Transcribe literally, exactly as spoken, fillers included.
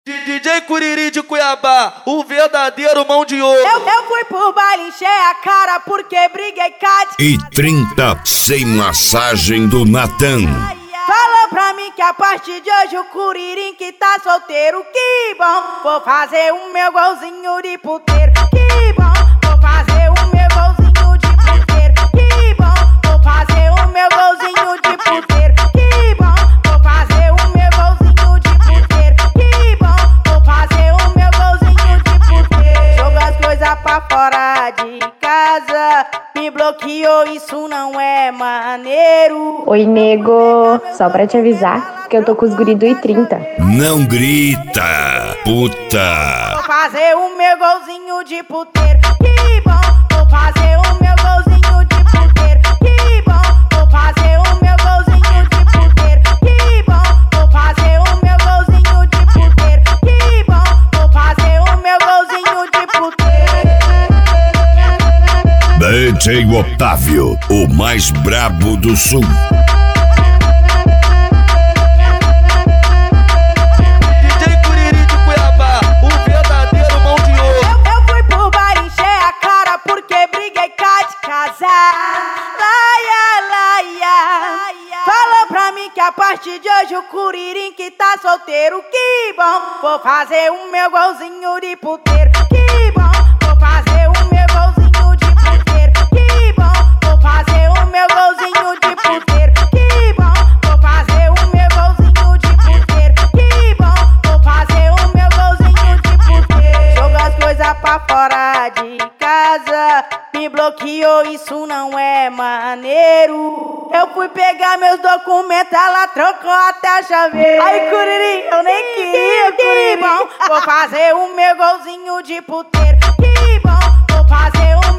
D J Curirim de Cuiabá, o verdadeiro mão de ouro. Eu, eu fui pro baile, encher a cara porque briguei com E trinta sem massagem do Natan. Falou pra mim que a partir de hoje o Curirim que tá solteiro. Que bom, vou fazer o meu golzinho de puteiro. Que bom, vou fazer o meu golzinho de puteiro. Que bom, vou fazer o meu golzinho de puteiro. Que bom, vou fazer o meu golzinho de puteiro. Que bom, vou fazer o meu golzinho de puteiro. Joga as coisas pra fora de casa, me bloqueou, isso não é maneiro. Oi, nego, só pra te avisar que eu tô com os guri do I trinta. Não grita, puta. Vou fazer o meu golzinho de puteiro. Que bom, vou fazer o meu golzinho de puteiro. Que bom, vou fazer o meu golzinho de puteiro. Que bom, vou fazer o meu golzinho de puteiro. Que bom, vou fazer o meu golzinho de puteiro. D J Otávio, o mais brabo do sul. D J Curirim de Cuiabá, o verdadeiro mão de ouro. Eu, eu fui pro bar encher a cara porque briguei cá de casa. Laia, laia. Falou pra mim que a partir de hoje o Curirim que tá solteiro. Que bom, vou fazer o meu golzinho de puteiro. Que bom, vou fazer o meu golzinho de puteiro. Que bom, vou fazer o meu golzinho de puteiro. Que bom, vou fazer o meu golzinho de puteiro. Que bom, vou fazer o meu golzinho de puteiro. Joga as coisas pra fora de casa, me bloqueou, isso não é maneiro. Eu fui pegar meus documentos, ela trocou até a chaveira. Ai, Curirim, eu nem queria, Curirim. Que bom, vou fazer o meu golzinho de puteiro. Que bom, vou fazer o